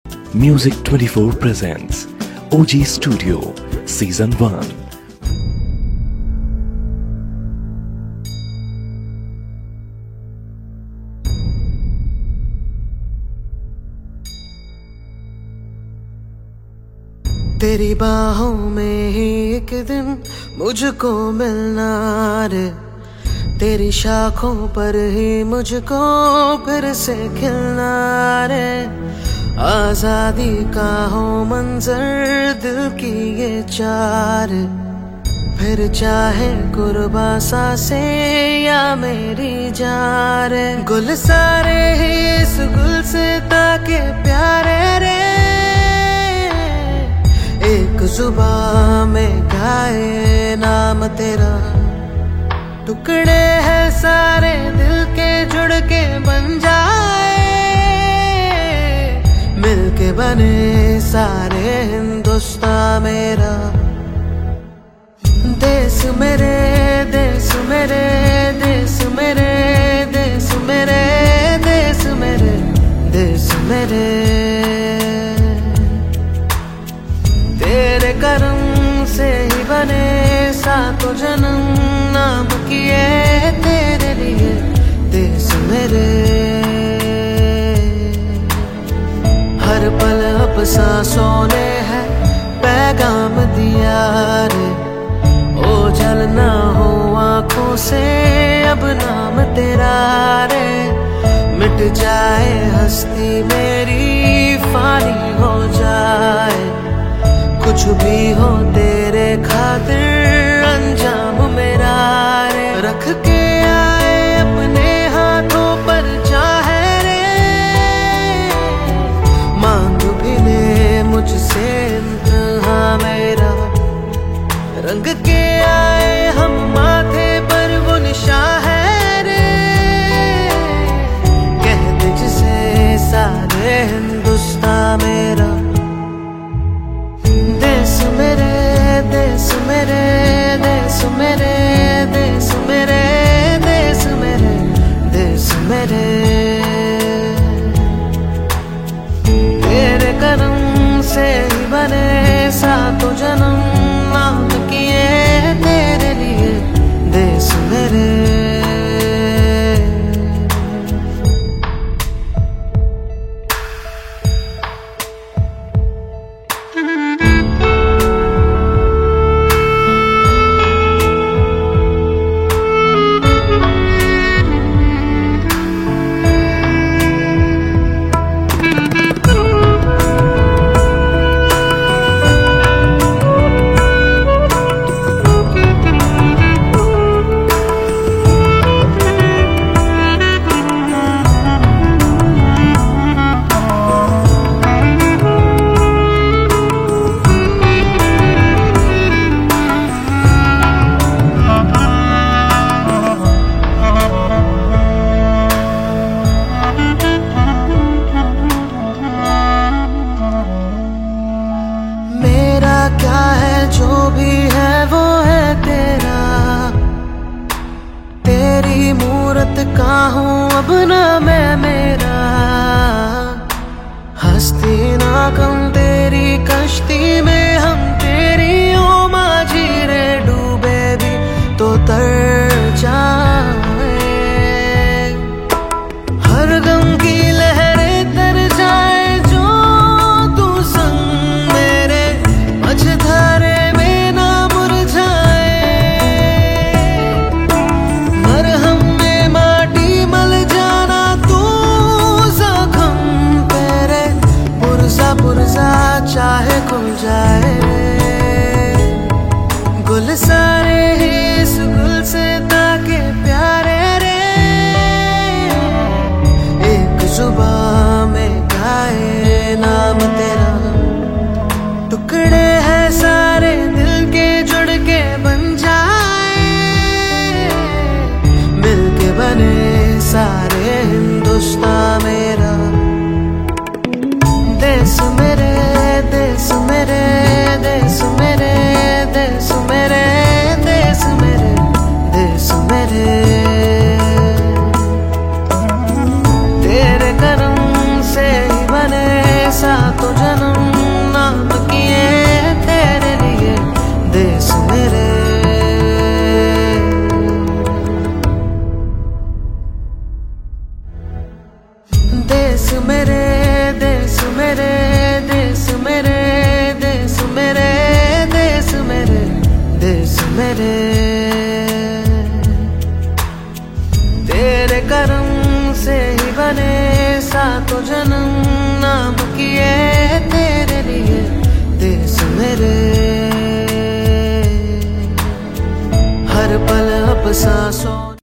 Music 24 presents OG Studio Season 1. तेरी बाहों में ही एक दिन मुझको मिलना रे, तेरी शाखों पर ही मुझको फिर से खिलना रे। आजादी का हो मंजर दिल की ये चार, फिर चाहे कुर्बा सांसे या मेरी जान रे। गुल सारे ही इस गुल से ताके प्यारे रे, एक जुबां में गाए नाम तेरा। टुकड़े हैं सारे दिल के जुड़ के बन जाए, मिलके बने सारे हिंदुस्तान मेरा। देश मेरे देश मेरे देश मेरे देश मेरे देश मेरे देश मेरे, तेरे करम से ही बने सातों जन्म नाम किए तेरे लिए देश मेरे। हर पल अब सांसों ने है पैगाम दिया रे, ओझल ना हो आंखों से अब नाम तेरा रे। मिट जाए हस्ती मेरी फानी हो जाए, कुछ भी हो तेरे खातिर अंजाम मेरा रे। रख के आए अपने हाथों पर चाहे रे, मांग भी ले मुझसे इंतहा मेरा। रंग के आए हम माथे पर वो निशान है रे, कह दे जिसे सारे हिंदुस्तान मेरा। देश मेरे देश मेरे देश मेरे देश मेरे देश मेरे देश मेरे, तेरे करम से ही बने सातों जन्म नाम किए तेरे लिए देश मेरे। क्या है जो भी है वो है तेरा, तेरी मूरत का हूँ अब ना मैं मेरा। हस्ती ना कम तेरी कश्ती में हम तेरी ओ माझी रे, डूबे भी तो तर जाए। हर गम की लहरें तर जाए जो तू संग मेरे, मझधारे में ना मुरझाए। मरहम में माटी मल जाना तू जख्म तेरे, पुरजा पुरजा चाहे खुल जाए। गुल सारे ही इस गुल से ताके प्यारे रे, एक जुबां में गाए नाम तेरा। टुकड़े हैं सारे दिल के जुड़ के बन जाए, मिलके बने सारे हिंदुस्तान मेरा। देश मेरे देश मेरे देश मेरे देश मेरे देश मेरे देश मेरे, तेरे करम से ही बने सातों मेरे देश मेरे, देश मेरे, देश मेरे, देश मेरे। तेरे करम से ही बने सातों जन्म, नाम किए तेरे लिए देश मेरे। हर पल अब सांसों